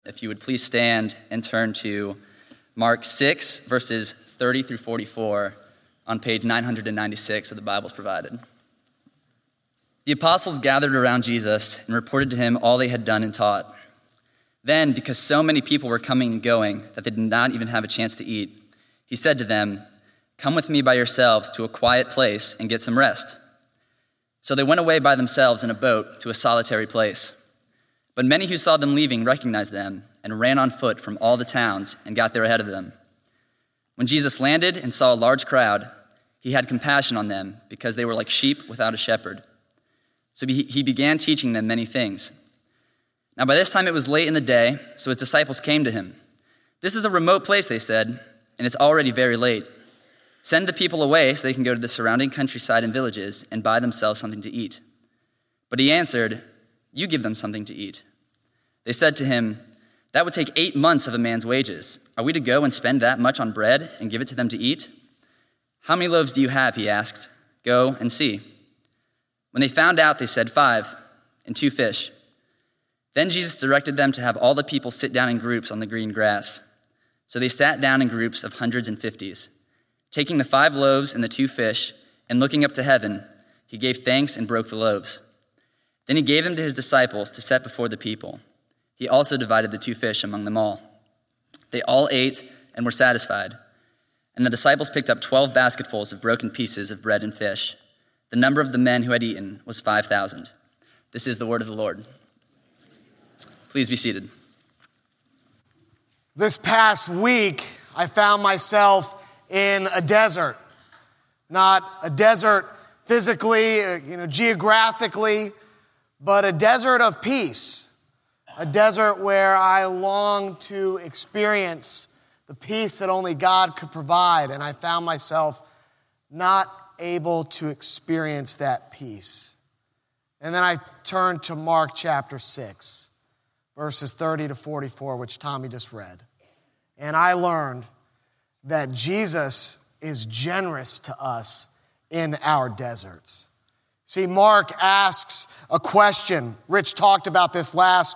If you would please stand and turn to Mark 6, verses 30 through 44 on page 996 of the Bibles provided. The apostles gathered around Jesus and reported to him all they had done and taught. Then, because so many people were coming and going that they did not even have a chance to eat, he said to them, "Come with me by yourselves to a quiet place and get some rest." So they went away by themselves in a boat to a solitary place. But many who saw them leaving recognized them and ran on foot from all the towns and got there ahead of them. When Jesus landed and saw a large crowd, he had compassion on them because they were like sheep without a shepherd. So he began teaching them many things. Now by this time it was late in the day, so his disciples came to him. "This is a remote place," they said, "and it's already very late. Send the people away so they can go to the surrounding countryside and villages and buy themselves something to eat." But he answered, "You give them something to eat." They said to him, "That would take 8 months of a man's wages. Are we to go and spend that much on bread and give it to them to eat?" "How many loaves do you have?" he asked. "Go and see." When they found out, they said, 5, and 2 fish. Then Jesus directed them to have all the people sit down in groups on the green grass. So they sat down in groups of hundreds and fifties. Taking the 5 loaves and the 2 fish, and looking up to heaven, he gave thanks and broke the loaves. Then he gave them to his disciples to set before the people. He also divided the 2 fish among them all. They all ate and were satisfied. And the disciples picked up 12 basketfuls of broken pieces of bread and fish. The number of the men who had eaten was 5,000. This is the word of the Lord. Please be seated. This past week, I found myself in a desert. Not a desert physically, geographically, but a desert of peace. A desert where I long to experience the peace that only God could provide. And I found myself not able to experience that peace. And then I turned to Mark chapter 6, verses 30 to 44, which Tommy just read. And I learned that Jesus is generous to us in our deserts. See, Mark asks a question. Rich talked about this last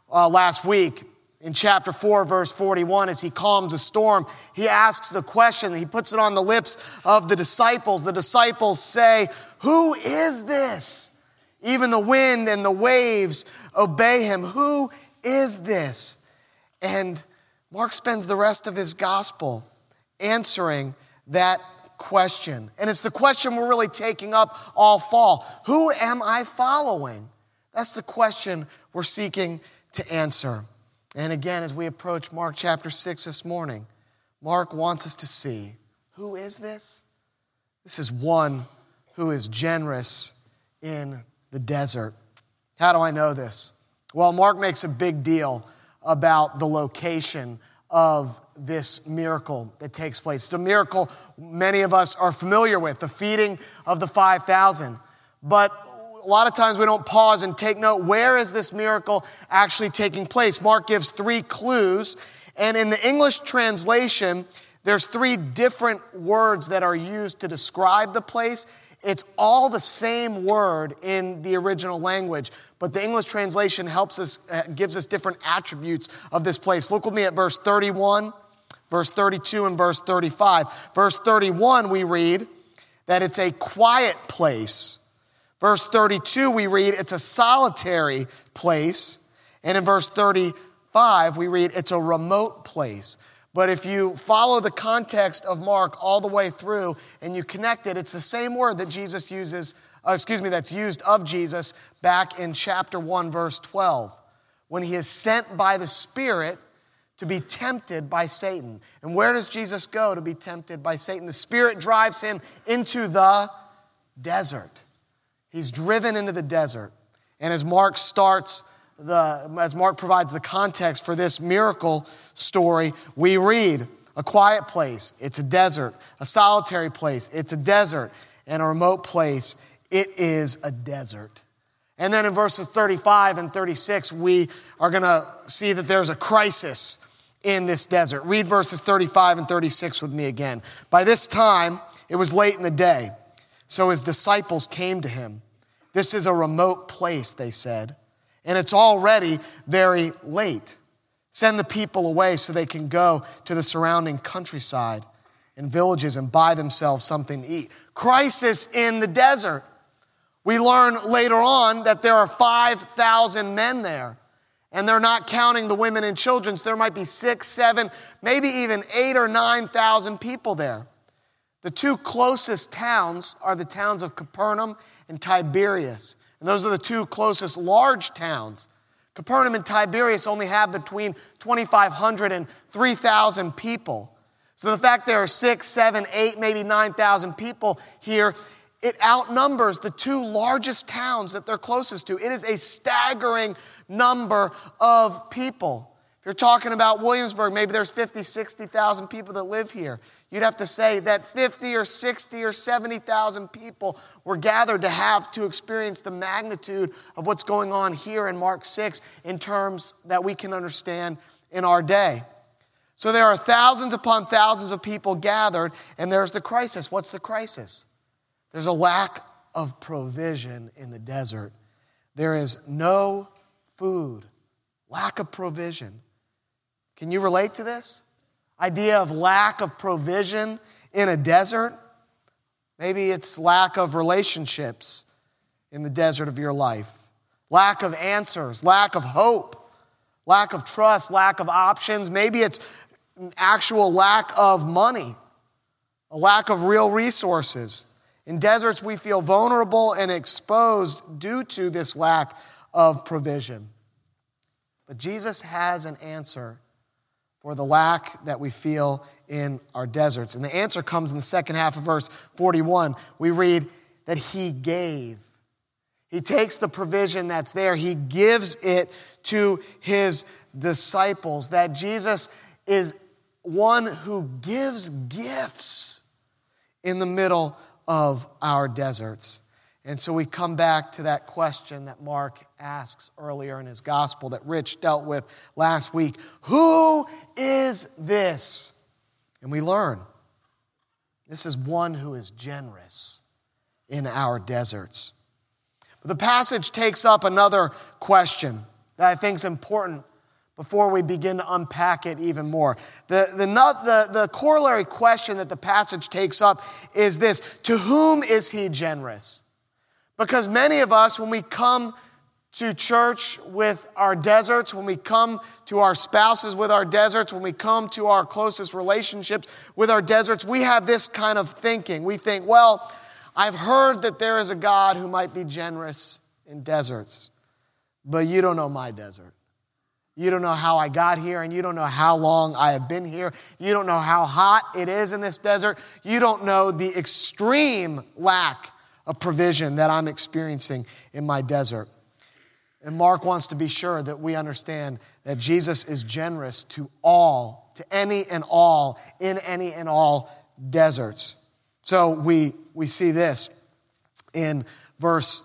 week in chapter 4, verse 41. As he calms a storm, he asks the question. He puts it on the lips of the disciples. The disciples say, "Who is this? Even the wind and the waves obey him. Who is this?" And Mark spends the rest of his gospel answering that question. And it's the question we're really taking up all fall. Who am I following? That's the question we're seeking to answer. And again, as we approach Mark chapter 6 this morning, Mark wants us to see, who is this? This is one who is generous in the desert. How do I know this? Well, Mark makes a big deal about the location of this miracle that takes place. It's a miracle many of us are familiar with, the feeding of the 5,000. But a lot of times we don't pause and take note, where is this miracle actually taking place? Mark gives 3 clues, and in the English translation, there's 3 different words that are used to describe the place. It's all the same word in the original language, but the English translation gives us different attributes of this place. Look with me at verse 31, verse 32, and verse 35. Verse 31, we read that it's a quiet place. Verse 32, we read it's a solitary place. And in verse 35, we read it's a remote place. But if you follow the context of Mark all the way through and you connect it, it's the same word that Jesus uses, that's used of Jesus back in chapter 1, verse 12, when he is sent by the Spirit to be tempted by Satan. And where does Jesus go to be tempted by Satan? The Spirit drives him into the desert. He's driven into the desert. And as Mark provides the context for this miracle story, we read a quiet place, it's a desert. A solitary place, it's a desert. And a remote place, it is a desert. And then in verses 35 and 36, we are going to see that there's a crisis in this desert. Read verses 35 and 36 with me again. By this time, it was late in the day, so his disciples came to him. "This is a remote place," they said, "and it's already very late. Send the people away so they can go to the surrounding countryside and villages and buy themselves something to eat. Crisis in the desert. We learn later on that there are 5,000 men there. And they're not counting the women and children. So there might be 6, 7, maybe even 8 or 9,000 people there. The two closest towns are the towns of Capernaum and Tiberias. And those are the two closest large towns. Capernaum and Tiberias only have between 2,500 and 3,000 people. So the fact there are 6, 7, 8, maybe 9,000 people here, it outnumbers the two largest towns that they're closest to. It is a staggering number of people. If you're talking about Williamsburg, maybe there's 50, 60,000 people that live here. You'd have to say that 50 or 60 or 70,000 people were gathered to experience the magnitude of what's going on here in Mark 6 in terms that we can understand in our day. So there are thousands upon thousands of people gathered, and there's the crisis. What's the crisis? There's a lack of provision in the desert. There is no food, lack of provision. Can you relate to this? Idea of lack of provision in a desert? Maybe it's lack of relationships in the desert of your life. Lack of answers, lack of hope, lack of trust, lack of options. Maybe it's an actual lack of money, a lack of real resources. In deserts, we feel vulnerable and exposed due to this lack of provision. But Jesus has an answer for the lack that we feel in our deserts. And the answer comes in the second half of verse 41. We read that he gave. He takes the provision that's there. He gives it to his disciples. That Jesus is one who gives gifts in the middle of our deserts. And so we come back to that question that Mark asks earlier in his gospel that Rich dealt with last week. Who is this? And we learn this is one who is generous in our deserts. But the passage takes up another question that I think is important before we begin to unpack it even more. The corollary question that the passage takes up is this: to whom is he generous? Because many of us, when we come to church with our deserts, when we come to our spouses with our deserts, when we come to our closest relationships with our deserts, we have this kind of thinking. We think, well, I've heard that there is a God who might be generous in deserts, but you don't know my desert. You don't know how I got here, and you don't know how long I have been here. You don't know how hot it is in this desert. You don't know the extreme lack of provision that I'm experiencing in my desert. And Mark wants to be sure that we understand that Jesus is generous to all, to any and all, in any and all deserts. So we see this in verse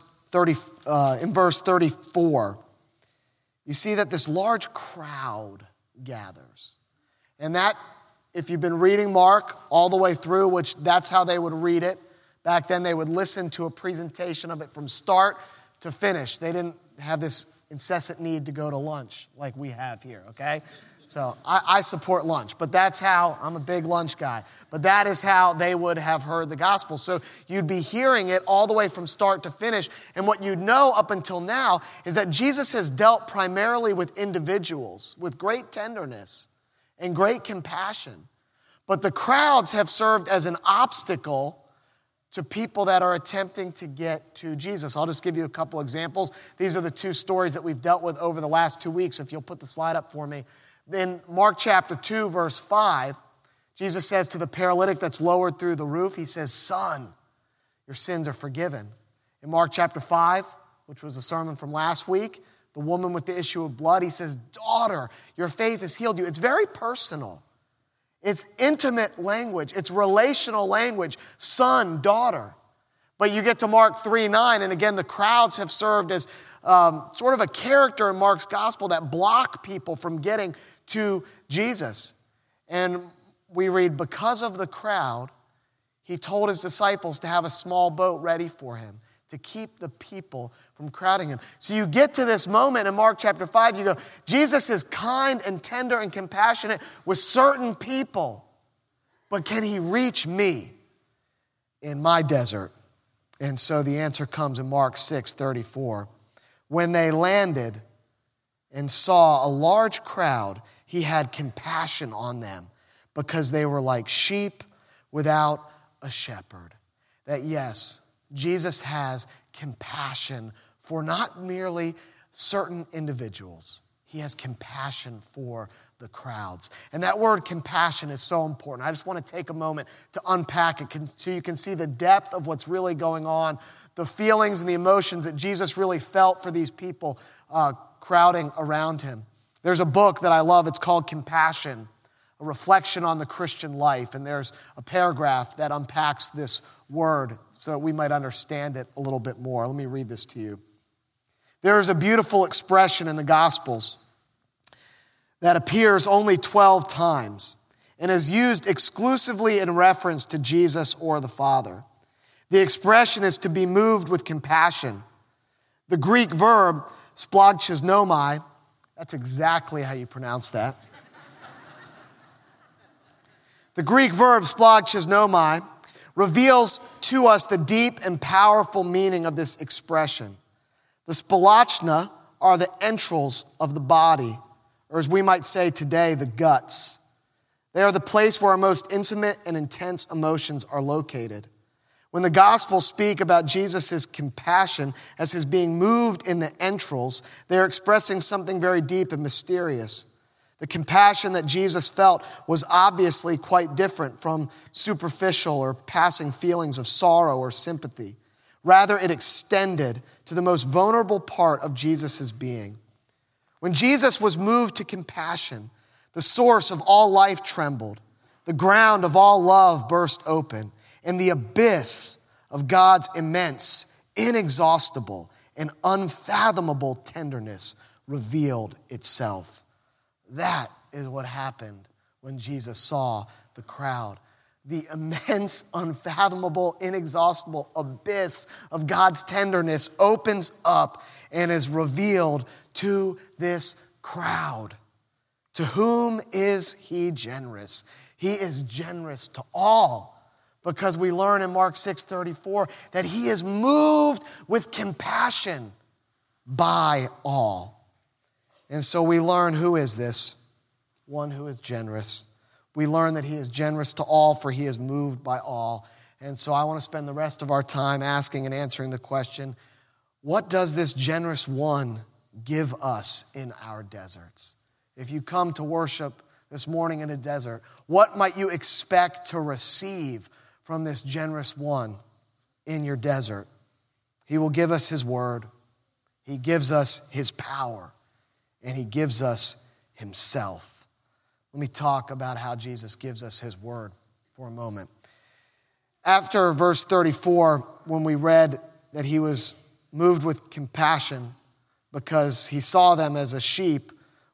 34. You see that this large crowd gathers. And that, if you've been reading Mark all the way through, which that's how they would read it, back then they would listen to a presentation of it from start to finish. They didn't have this incessant need to go to lunch like we have here, okay? So I support lunch, but that's how, I'm a big lunch guy, but that is how they would have heard the gospel. So you'd be hearing it all the way from start to finish. And what you'd know up until now is that Jesus has dealt primarily with individuals with great tenderness and great compassion. But the crowds have served as an obstacle to people that are attempting to get to Jesus. I'll just give you a couple examples. These are the two stories that we've dealt with over the last 2 weeks. If you'll put the slide up for me. In Mark chapter 2, verse 5, Jesus says to the paralytic that's lowered through the roof, he says, "Son, your sins are forgiven." In Mark chapter 5, which was a sermon from last week, the woman with the issue of blood, he says, "Daughter, your faith has healed you." It's very personal. It's intimate language. It's relational language. Son, daughter. But you get to Mark 3:9, and again, the crowds have served as sort of a character in Mark's gospel that block people from getting to Jesus. And we read, because of the crowd, he told his disciples to have a small boat ready for him, to keep the people from crowding him. So you get to this moment in Mark chapter 5, you go, Jesus is kind and tender and compassionate with certain people, but can he reach me in my desert? And so the answer comes in Mark 6:34. When they landed and saw a large crowd, he had compassion on them because they were like sheep without a shepherd. That yes, Jesus has compassion for not merely certain individuals. He has compassion for the crowds. And that word compassion is so important. I just want to take a moment to unpack it so you can see the depth of what's really going on, the feelings and the emotions that Jesus really felt for these people crowding around him. There's a book that I love. It's called Compassion, a reflection on the Christian life. And there's a paragraph that unpacks this word so that we might understand it a little bit more. Let me read this to you. There is a beautiful expression in the Gospels that appears only 12 times and is used exclusively in reference to Jesus or the Father. The expression is to be moved with compassion. The Greek verb splagchiznomai, that's exactly how you pronounce that. The Greek verb splagchiznomai reveals to us the deep and powerful meaning of this expression. The spalachna are the entrails of the body, or as we might say today, the guts. They are the place where our most intimate and intense emotions are located. When the Gospels speak about Jesus' compassion as his being moved in the entrails, they are expressing something very deep and mysterious. The compassion that Jesus felt was obviously quite different from superficial or passing feelings of sorrow or sympathy. Rather, it extended to the most vulnerable part of Jesus' being. When Jesus was moved to compassion, the source of all life trembled, the ground of all love burst open, and the abyss of God's immense, inexhaustible, and unfathomable tenderness revealed itself. That is what happened when Jesus saw the crowd. The immense, unfathomable, inexhaustible abyss of God's tenderness opens up and is revealed to this crowd. To whom is he generous? He is generous to all, because we learn in Mark 6:34 that he is moved with compassion by all. And so we learn, who is this? One who is generous. We learn that he is generous to all, for he is moved by all. And so I want to spend the rest of our time asking and answering the question, what does this generous one give us in our deserts? If you come to worship this morning in a desert, what might you expect to receive from this generous one in your desert? He will give us his word. He gives us his power. And he gives us himself. Let me talk about how Jesus gives us his word for a moment. After verse 34, when we read that he was moved with compassion because he saw them as a sheep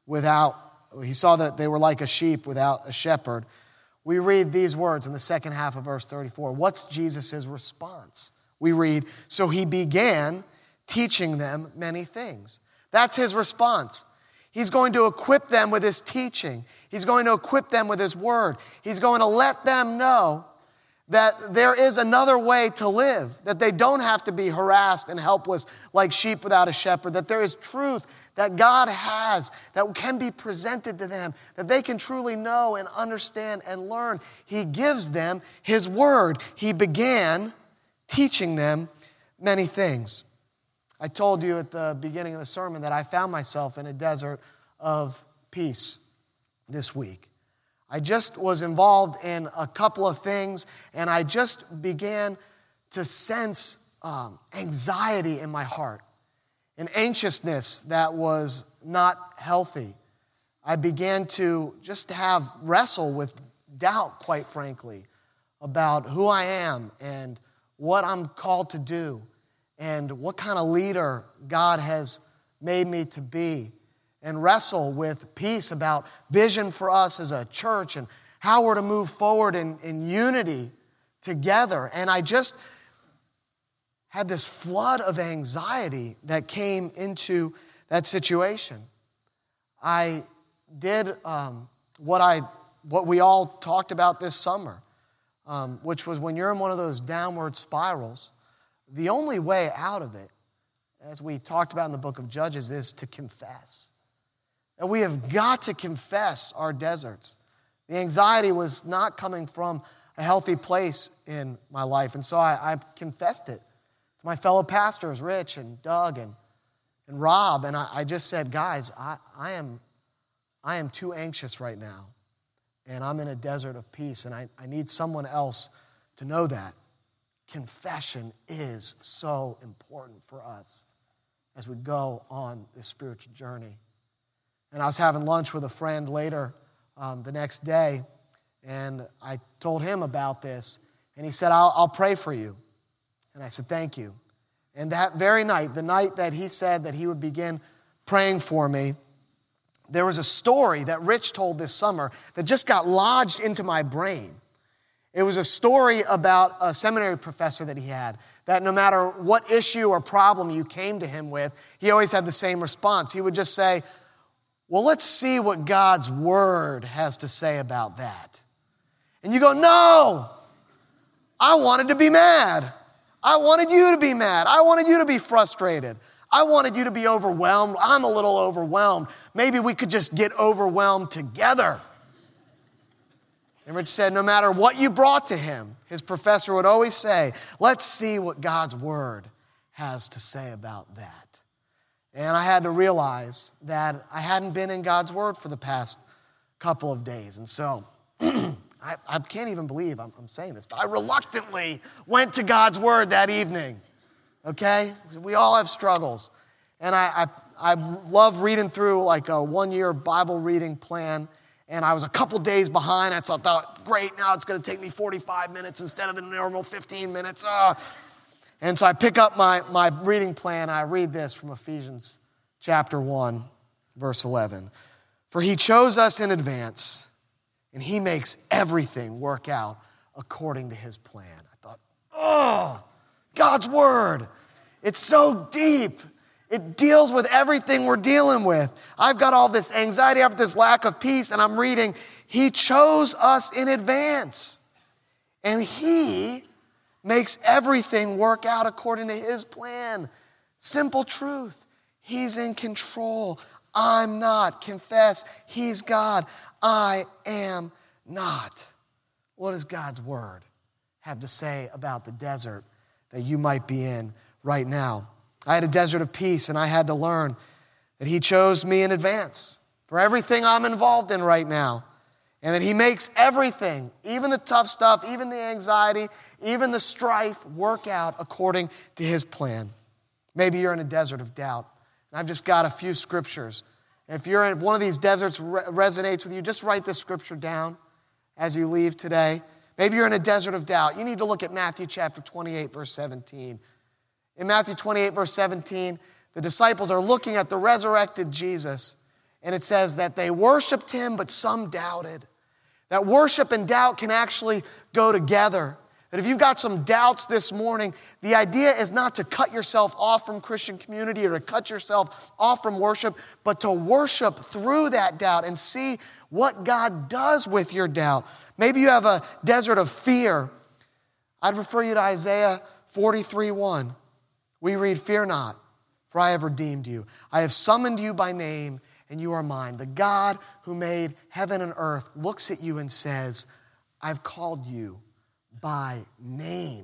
he saw that they were like a sheep without a shepherd, we read these words in the second half of verse 34. What's Jesus' response? We read, so he began teaching them many things. That's his response. He's going to equip them with his teaching. He's going to equip them with his word. He's going to let them know that there is another way to live, that they don't have to be harassed and helpless like sheep without a shepherd, that there is truth that God has that can be presented to them, that they can truly know and understand and learn. He gives them his word. He began teaching them many things. I told you at the beginning of the sermon that I found myself in a desert of peace this week. I just was involved in a couple of things, and I just began to sense anxiety in my heart, an anxiousness that was not healthy. I began to just wrestle with doubt, quite frankly, about who I am and what I'm called to do and what kind of leader God has made me to be, and wrestle with peace about vision for us as a church and how we're to move forward in unity together. And I just had this flood of anxiety that came into that situation. I did what we all talked about this summer, which was when you're in one of those downward spirals, the only way out of it, as we talked about in the book of Judges, is to confess. And we have got to confess our deserts. The anxiety was not coming from a healthy place in my life, and so I confessed it to my fellow pastors, Rich and Doug and Rob, and I just said, guys, I am too anxious right now, and I'm in a desert of peace, and I need someone else to know that. Confession is so important for us as we go on this spiritual journey. And I was having lunch with a friend later the next day, and I told him about this, and he said, I'll pray for you. And I said, thank you. And that very night, the night that he said that he would begin praying for me, there was a story that Rich told this summer that just got lodged into my brain. It was a story about a seminary professor that he had, that no matter what issue or problem you came to him with, he always had the same response. He would just say, well, let's see what God's word has to say about that. And you go, no, I wanted to be mad. I wanted you to be mad. I wanted you to be frustrated. I wanted you to be overwhelmed. I'm a little overwhelmed. Maybe we could just get overwhelmed together. And Rich said, no matter what you brought to him, his professor would always say, let's see what God's word has to say about that. And I had to realize that I hadn't been in God's word for the past couple of days. And so I can't even believe I'm saying this, but I reluctantly went to God's word that evening. Okay? We all have struggles. And I love reading through like a 1-year Bible reading plan. And I was a couple days behind. I thought, great, now it's going to take me 45 minutes instead of the normal 15 minutes. And so I pick up my reading plan. I read this from Ephesians chapter 1, verse 11. For he chose us in advance, and he makes everything work out according to his plan. I thought, God's word. It's so deep. It deals with everything we're dealing with. I've got all this anxiety, I have this lack of peace, and I'm reading, he chose us in advance. And he makes everything work out according to his plan. Simple truth. He's in control. I'm not. Confess, he's God. I am not. What does God's word have to say about the desert that you might be in right now? I had a desert of peace, and I had to learn that he chose me in advance for everything I'm involved in right now. And that he makes everything, even the tough stuff, even the anxiety, even the strife, work out according to his plan. Maybe you're in a desert of doubt. And I've just got a few scriptures. If you're in one of these deserts resonates with you, just write this scripture down as you leave today. Maybe you're in a desert of doubt. You need to look at Matthew chapter 28, verse 17. In Matthew 28, verse 17, the disciples are looking at the resurrected Jesus, and it says that they worshiped him, but some doubted. That worship and doubt can actually go together. That if you've got some doubts this morning, the idea is not to cut yourself off from Christian community or to cut yourself off from worship, but to worship through that doubt and see what God does with your doubt. Maybe you have a desert of fear. I'd refer you to Isaiah 43:1. We read, fear not, for I have redeemed you. I have summoned you by name, and you are mine. The God who made heaven and earth looks at you and says, I've called you by name.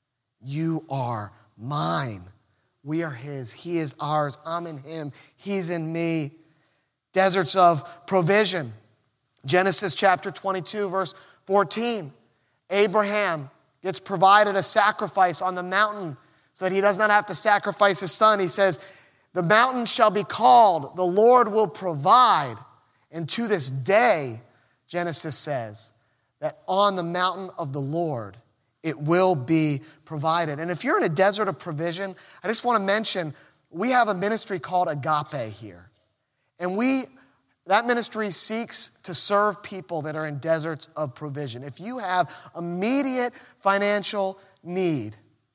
You are mine. We are his. He is ours. I'm in him. He's in me. Deserts of provision. Genesis chapter 22, verse 14. Abraham gets provided a sacrifice on the mountain so that he does not have to sacrifice his son. He says, the mountain shall be called, the Lord will provide. And to this day, Genesis says, that on the mountain of the Lord, it will be provided. And if you're in a desert of provision, I just want to mention, we have a ministry called Agape here. And that ministry seeks to serve people that are in deserts of provision. If you have immediate financial need,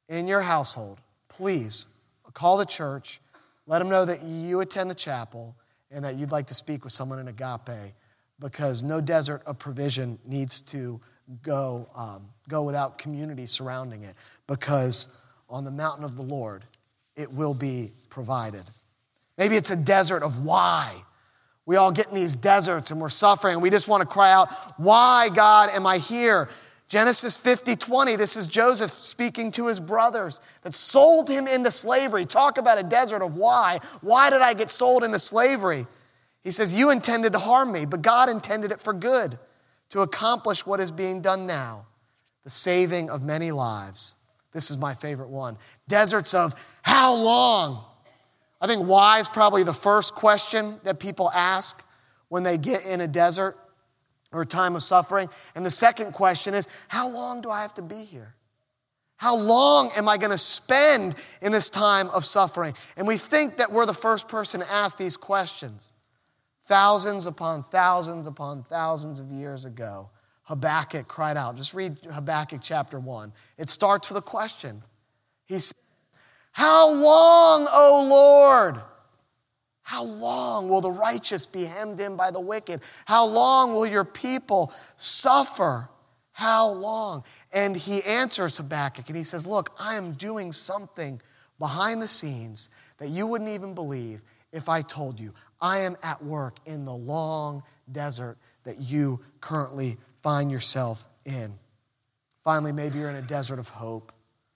in your household, please call the church, let them know that you attend the chapel and that you'd like to speak with someone in Agape, because no desert of provision needs to go without community surrounding it, because on the mountain of the Lord, it will be provided. Maybe it's a desert of why. We all get in these deserts and we're suffering and we just want to cry out, why, God, am I here? Genesis 50:20, this is Joseph speaking to his brothers that sold him into slavery. Talk about a desert of why. Why did I get sold into slavery? He says, you intended to harm me, but God intended it for good, to accomplish what is being done now, the saving of many lives. This is my favorite one. Deserts of how long? I think why is probably the first question that people ask when they get in a desert or a time of suffering. And the second question is, how long do I have to be here? How long am I going to spend in this time of suffering? And we think that we're the first person to ask these questions. Thousands upon thousands upon thousands of years ago, Habakkuk cried out. Just read Habakkuk chapter 1. It starts with a question. He said, how long, O Lord? How long will the righteous be hemmed in by the wicked? How long will your people suffer? How long? And he answers Habakkuk and he says, look, I am doing something behind the scenes that you wouldn't even believe if I told you. I am at work in the long desert that you currently find yourself in. Finally, maybe you're in a desert of hope.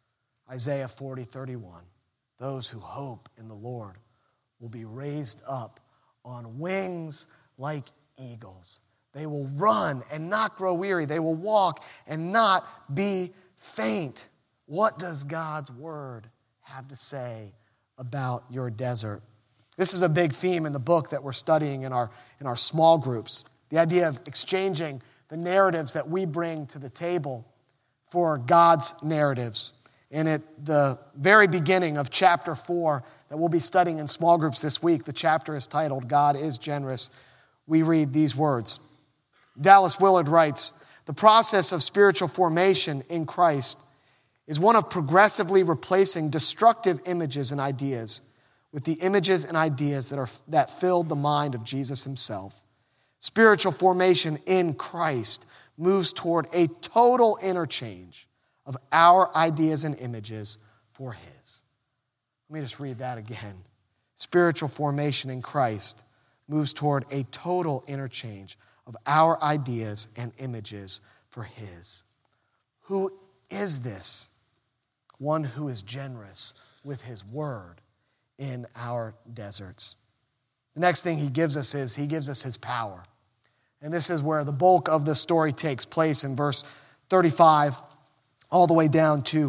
Isaiah 40:31. Those who hope in the Lord will be raised up on wings like eagles. They will run and not grow weary. They will walk and not be faint. What does God's word have to say about your desert? This is a big theme in the book that we're studying in our small groups. The idea of exchanging the narratives that we bring to the table for God's narratives. And at the very beginning of chapter 4 that we'll be studying in small groups this week, the chapter is titled, God is Generous. We read these words. Dallas Willard writes, the process of spiritual formation in Christ is one of progressively replacing destructive images and ideas with the images and ideas that filled the mind of Jesus himself. Spiritual formation in Christ moves toward a total interchange of our ideas and images for his. Let me just read that again. Spiritual formation in Christ moves toward a total interchange of our ideas and images for his. Who is this? One who is generous with his word in our deserts. The next thing he gives us is he gives us his power. And this is where the bulk of the story takes place in verse 35 all the way down to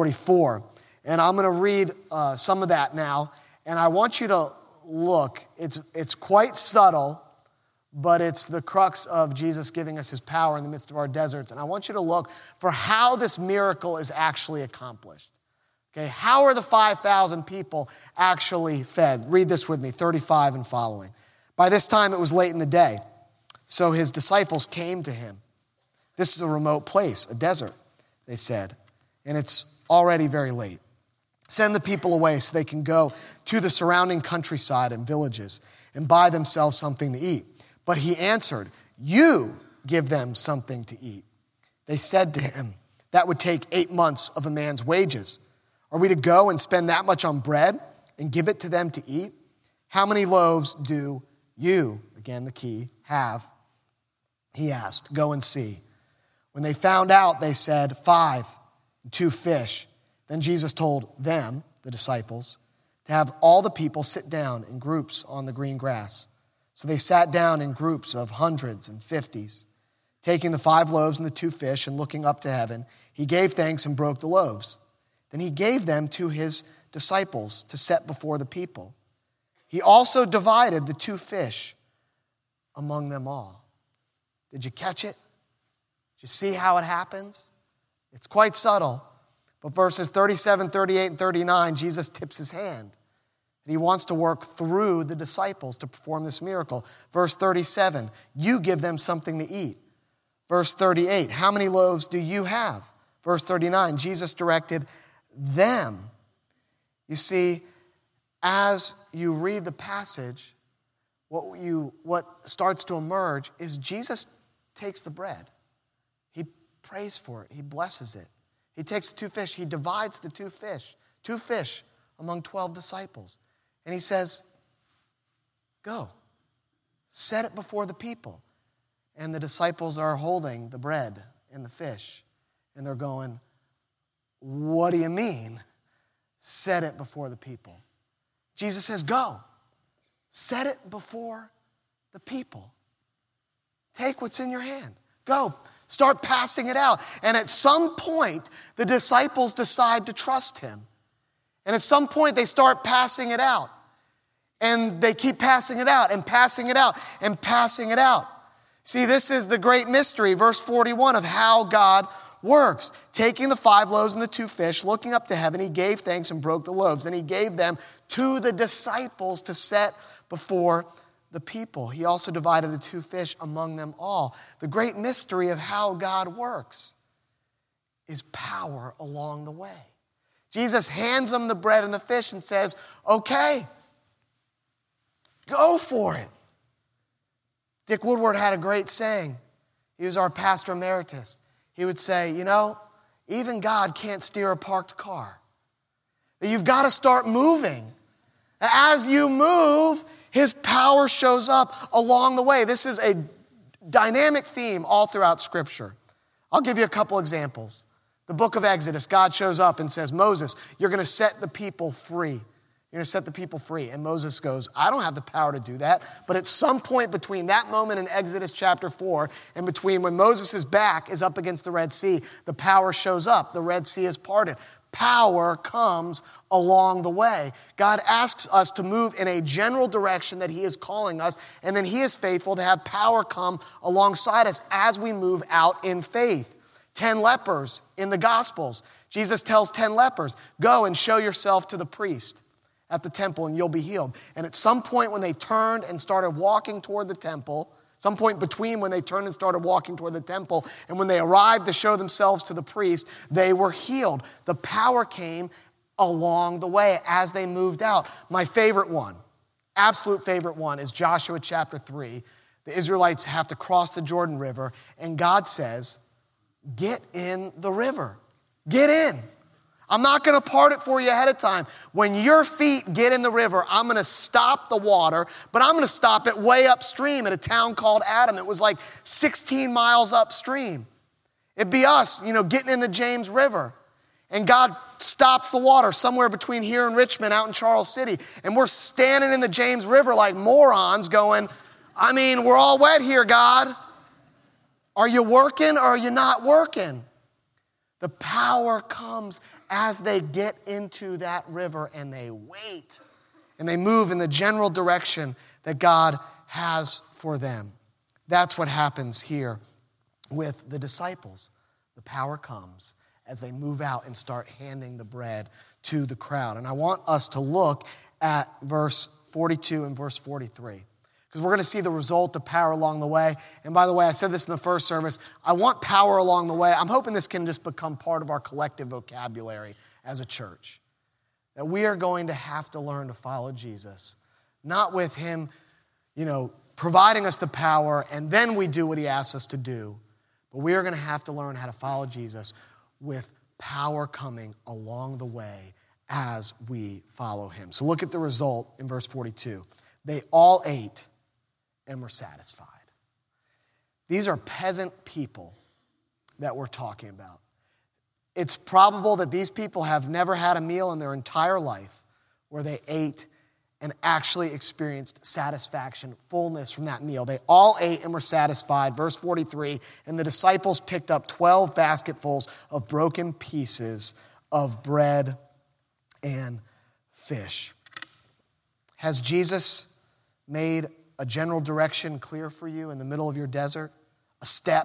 44. And I'm going to read some of that now. And I want you to look. It's quite subtle, but it's the crux of Jesus giving us his power in the midst of our deserts. And I want you to look for how this miracle is actually accomplished. Okay, how are the 5,000 people actually fed? Read this with me, 35 and following. By this time it was late in the day, so his disciples came to him. This is a remote place, a desert, they said, and it's already very late. Send the people away so they can go to the surrounding countryside and villages and buy themselves something to eat. But he answered, you give them something to eat. They said to him, that would take 8 months of a man's wages. Are we to go and spend that much on bread and give it to them to eat? How many loaves do you, again the key, have? He asked. Go and see. When they found out, they said, 5 and 2 fish. Then Jesus told them, the disciples, to have all the people sit down in groups on the green grass. So they sat down in groups of hundreds and 50s. Taking the 5 loaves and the 2 fish and looking up to heaven, he gave thanks and broke the loaves. Then he gave them to his disciples to set before the people. He also divided the 2 fish among them all. Did you catch it? Did you see how it happens? It's quite subtle. But verses 37, 38, and 39, Jesus tips his hand. And he wants to work through the disciples to perform this miracle. Verse 37, you give them something to eat. Verse 38, how many loaves do you have? Verse 39, Jesus directed them. You see, as you read the passage, what starts to emerge is Jesus takes the bread. He prays for it. He blesses it. He takes the 2 fish. He divides the 2 fish among 12 disciples. And he says, go, set it before the people. And the disciples are holding the bread and the fish. And they're going, what do you mean? Set it before the people. Jesus says, go, set it before the people. Take what's in your hand. Go, start passing it out. And at some point, the disciples decide to trust him. And at some point, they start passing it out. And they keep passing it out and passing it out and passing it out. See, this is the great mystery, verse 41, of how God works. Taking the 5 loaves and the 2 fish, looking up to heaven, he gave thanks and broke the loaves. And he gave them to the disciples to set before the people. He also divided the 2 fish among them all. The great mystery of how God works is power along the way. Jesus hands them the bread and the fish and says, okay, go for it. Dick Woodward had a great saying. He was our pastor emeritus. He would say, even God can't steer a parked car. That you've got to start moving. As you move, his power shows up along the way. This is a dynamic theme all throughout Scripture. I'll give you a couple examples. The book of Exodus, God shows up and says, Moses, you're going to set the people free. You're going to set the people free. And Moses goes, I don't have the power to do that. But at some point between that moment in Exodus chapter 4 and between when Moses' back is up against the Red Sea, the power shows up. The Red Sea is parted. Power comes along the way. God asks us to move in a general direction that he is calling us, and then he is faithful to have power come alongside us as we move out in faith. 10 lepers in the Gospels. Jesus tells 10 lepers, go and show yourself to the priest at the temple and you'll be healed. And at some point when they turned and started walking toward the temple, some point between when they turned and started walking toward the temple and when they arrived to show themselves to the priest, they were healed. The power came along the way as they moved out. My favorite one, absolute favorite one, is Joshua chapter 3. The Israelites have to cross the Jordan River, and God says, get in the river. Get in. I'm not going to part it for you ahead of time. When your feet get in the river, I'm going to stop the water, but I'm going to stop it way upstream at a town called Adam. It was like 16 miles upstream. It'd be us, getting in the James River. And God stops the water somewhere between here and Richmond out in Charles City. And we're standing in the James River like morons going, we're all wet here, God. Are you working or are you not working? The power comes as they get into that river and they wait and they move in the general direction that God has for them. That's what happens here with the disciples. The power comes as they move out and start handing the bread to the crowd. And I want us to look at verse 42 and verse 43. Because we're going to see the result of power along the way. And by the way, I said this in the first service. I want power along the way. I'm hoping this can just become part of our collective vocabulary as a church. That we are going to have to learn to follow Jesus. Not with him, providing us the power and then we do what he asks us to do. But we are going to have to learn how to follow Jesus with power coming along the way as we follow him. So look at the result in verse 42. They all ate and were satisfied. These are peasant people that we're talking about. It's probable that these people have never had a meal in their entire life where they ate and actually experienced satisfaction, fullness from that meal. They all ate and were satisfied. Verse 43, and the disciples picked up 12 basketfuls of broken pieces of bread and fish. Has Jesus made a general direction clear for you in the middle of your desert? A step,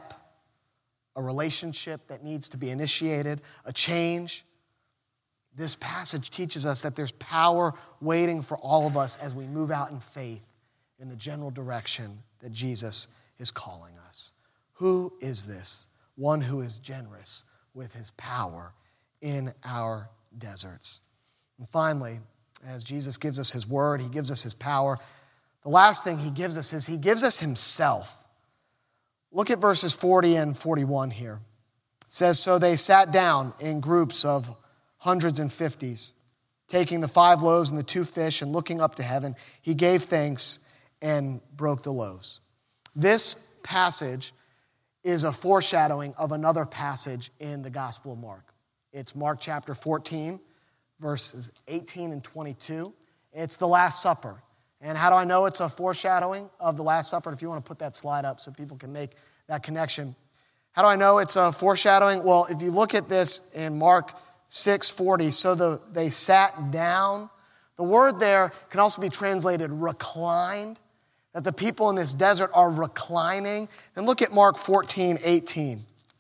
a relationship that needs to be initiated, a change? This passage teaches us that there's power waiting for all of us as we move out in faith in the general direction that Jesus is calling us. Who is this? One who is generous with his power in our deserts. And finally, as Jesus gives us his word, he gives us his power, the last thing he gives us is he gives us himself. Look at verses 40 and 41 here. It says, so they sat down in groups of hundreds and fifties, taking the 5 loaves and the 2 fish and looking up to heaven, he gave thanks and broke the loaves. This passage is a foreshadowing of another passage in the Gospel of Mark. It's Mark chapter 14, verses 18 and 22. It's the Last Supper. And how do I know it's a foreshadowing of the Last Supper? If you want to put that slide up so people can make that connection. How do I know it's a foreshadowing? Well, if you look at this in Mark 6:40, so they sat down. The word there can also be translated reclined, that the people in this desert are reclining. Then look at Mark 14:18.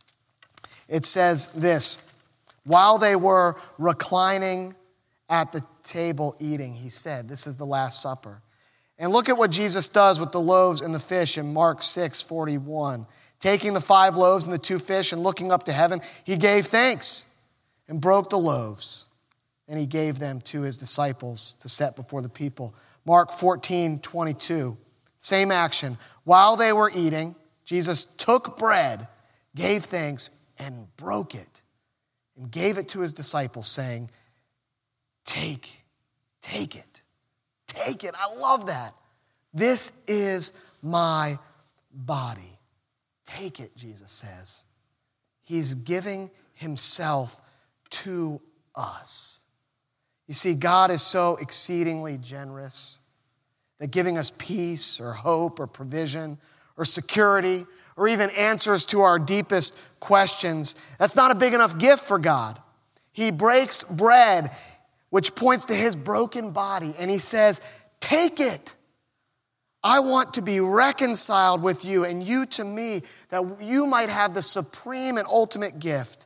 It says this, while they were reclining at the table eating, he said, this is the Last Supper. And look at what Jesus does with the loaves and the fish in Mark 6:41. Taking the 5 loaves and the 2 fish and looking up to heaven, he gave thanks and broke the loaves. And he gave them to his disciples to set before the people. Mark 14:22, same action. While they were eating, Jesus took bread, gave thanks, and broke it. And gave it to his disciples, saying, take it. Take it. I love that. This is my body. Take it, Jesus says. He's giving himself to us. You see, God is so exceedingly generous that giving us peace or hope or provision or security or even answers to our deepest questions, that's not a big enough gift for God. He breaks bread, which points to his broken body, and he says, take it. I want to be reconciled with you and you to me, that you might have the supreme and ultimate gift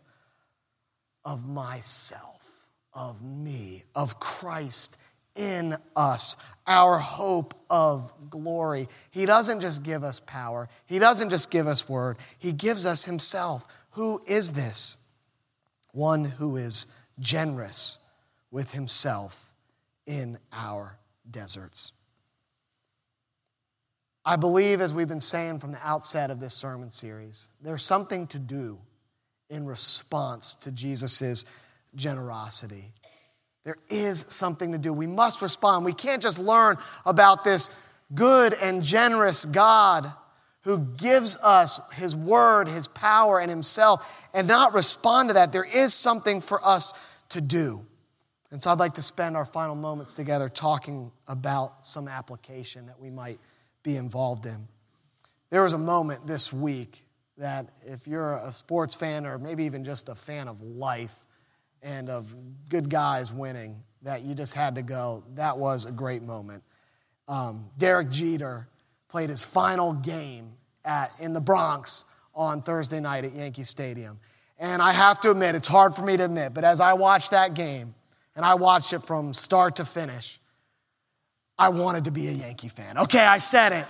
of myself, of me, of Christ in us, our hope of glory. He doesn't just give us power. He doesn't just give us word. He gives us himself. Who is this? One who is generous with himself in our deserts. I believe, as we've been saying from the outset of this sermon series, there's something to do in response to Jesus' generosity. There is something to do. We must respond. We can't just learn about this good and generous God who gives us his word, his power, and himself, and not respond to that. There is something for us to do. And so I'd like to spend our final moments together talking about some application that we might be involved in. There was a moment this week that if you're a sports fan or maybe even just a fan of life and of good guys winning, that you just had to go, that was a great moment. Derek Jeter played his final game in the Bronx on Thursday night at Yankee Stadium. And I have to admit, it's hard for me to admit, but as I watched that game, and I watched it from start to finish, I wanted to be a Yankee fan. Okay, I said it.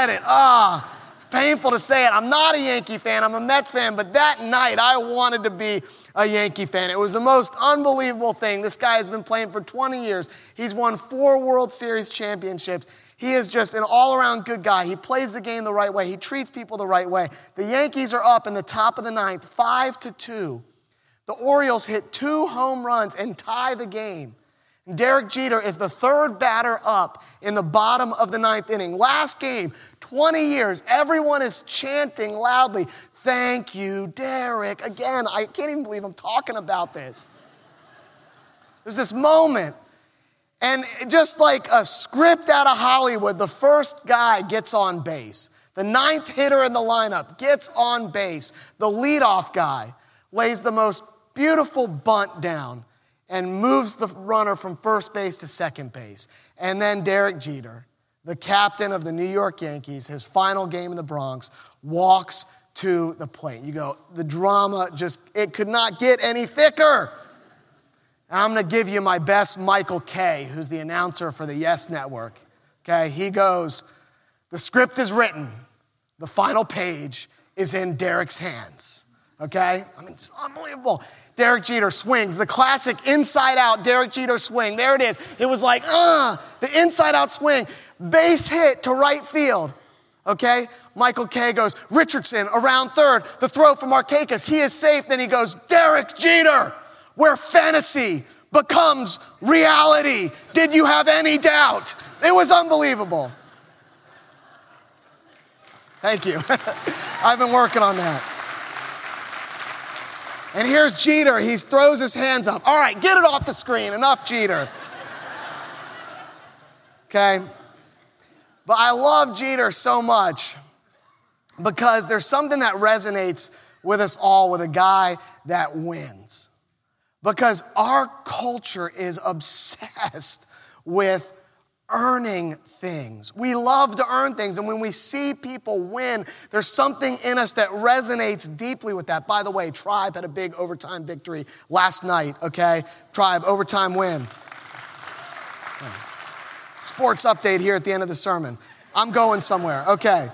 It's painful to say it. I'm not a Yankee fan. I'm a Mets fan. But that night, I wanted to be a Yankee fan. It was the most unbelievable thing. This guy has been playing for 20 years. He's won 4 World Series championships. He is just an all-around good guy. He plays the game the right way. He treats people the right way. The Yankees are up in the top of the 9th, 5-2. The Orioles hit 2 home runs and tie the game. And Derek Jeter is the 3rd batter up in the bottom of the 9th inning. Last game, 20 years, everyone is chanting loudly, thank you, Derek. Again, I can't even believe I'm talking about this. There's this moment, and just like a script out of Hollywood, the first guy gets on base. The 9th hitter in the lineup gets on base. The leadoff guy lays the most beautiful bunt down and moves the runner from first base to second base. And then Derek Jeter, the captain of the New York Yankees, his final game in the Bronx, walks to the plate. You go, the drama it could not get any thicker. And I'm going to give you my best Michael Kay, who's the announcer for the Yes Network. Okay, he goes, the script is written. The final page is in Derek's hands. okay? I mean, it's unbelievable. Derek Jeter swings, the classic inside-out Derek Jeter swing. There it is. It was like, the inside-out swing. Base hit to right field, okay? Michael Kay goes, Richardson around third. The throw from Markakis. He is safe. Then he goes, Derek Jeter, where fantasy becomes reality. Did you have any doubt? It was unbelievable. Thank you. I've been working on that. And here's Jeter. He throws his hands up. All right, get it off the screen. Enough, Jeter. Okay? But I love Jeter so much because there's something that resonates with us all with a guy that wins. Because our culture is obsessed with earning things. We love to earn things, and when we see people win, there's something in us that resonates deeply with that. By the way, Tribe had a big overtime victory last night, okay? Tribe, overtime win. Sports update here at the end of the sermon. I'm going somewhere, okay.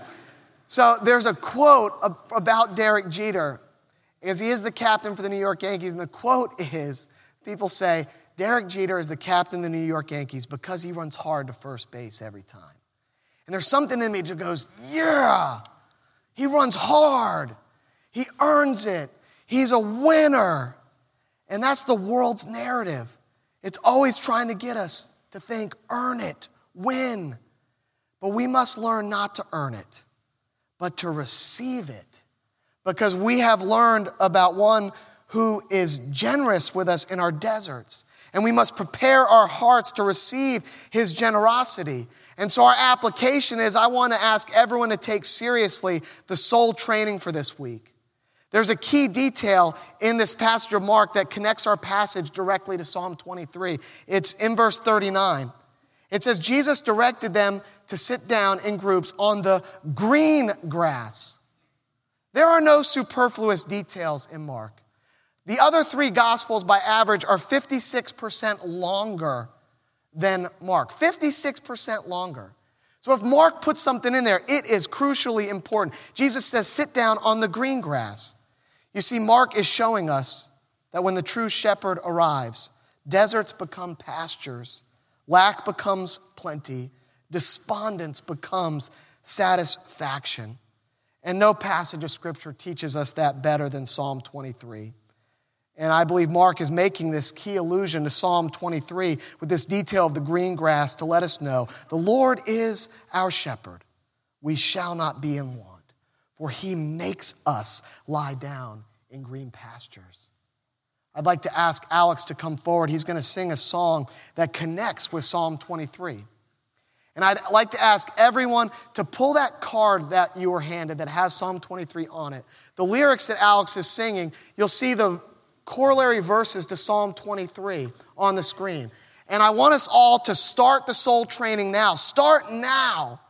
So there's a quote about Derek Jeter, because he is the captain for the New York Yankees, and the quote is, people say, Derek Jeter is the captain of the New York Yankees because he runs hard to first base every time. And there's something in me that goes, yeah, he runs hard. He earns it. He's a winner. And that's the world's narrative. It's always trying to get us to think, earn it, win. But we must learn not to earn it, but to receive it. Because we have learned about one who is generous with us in our deserts. And we must prepare our hearts to receive his generosity. And so our application is, I want to ask everyone to take seriously the soul training for this week. There's a key detail in this passage of Mark that connects our passage directly to Psalm 23. It's in verse 39. It says, Jesus directed them to sit down in groups on the green grass. There are no superfluous details in Mark. The other three Gospels, by average, are 56% longer than Mark. 56% longer. So if Mark puts something in there, it is crucially important. Jesus says, sit down on the green grass. You see, Mark is showing us that when the true shepherd arrives, deserts become pastures, lack becomes plenty, despondence becomes satisfaction. And no passage of Scripture teaches us that better than Psalm 23. And I believe Mark is making this key allusion to Psalm 23 with this detail of the green grass to let us know the Lord is our shepherd. We shall not be in want, for he makes us lie down in green pastures. I'd like to ask Alex to come forward. He's going to sing a song that connects with Psalm 23. And I'd like to ask everyone to pull that card that you were handed that has Psalm 23 on it. The lyrics that Alex is singing, you'll see the corollary verses to Psalm 23 on the screen. And I want us all to start the soul training now. Start now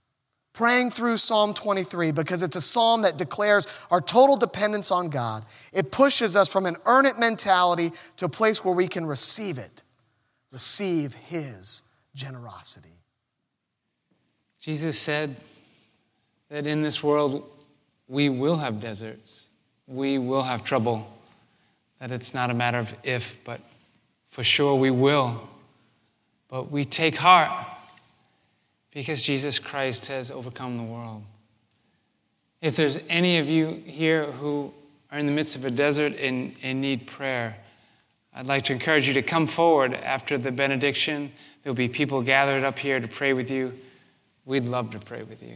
praying through Psalm 23 because it's a psalm that declares our total dependence on God. It pushes us from an earn it mentality to a place where we can receive it. Receive his generosity. Jesus said that in this world we will have deserts. We will have trouble. That it's not a matter of if, but for sure we will. But we take heart because Jesus Christ has overcome the world. If there's any of you here who are in the midst of a desert and need prayer, I'd like to encourage you to come forward after the benediction. There'll be people gathered up here to pray with you. We'd love to pray with you.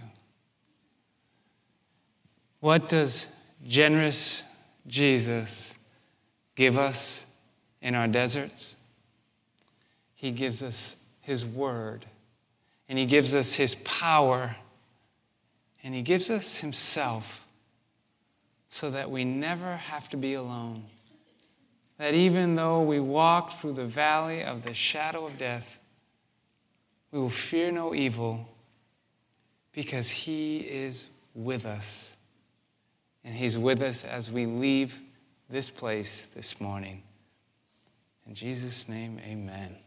What does generous Jesus give us in our deserts? He gives us his word, and he gives us his power, and he gives us himself so that we never have to be alone. That even though we walk through the valley of the shadow of death, we will fear no evil because he is with us. And he's with us as we leave this place this morning. In Jesus' name, amen.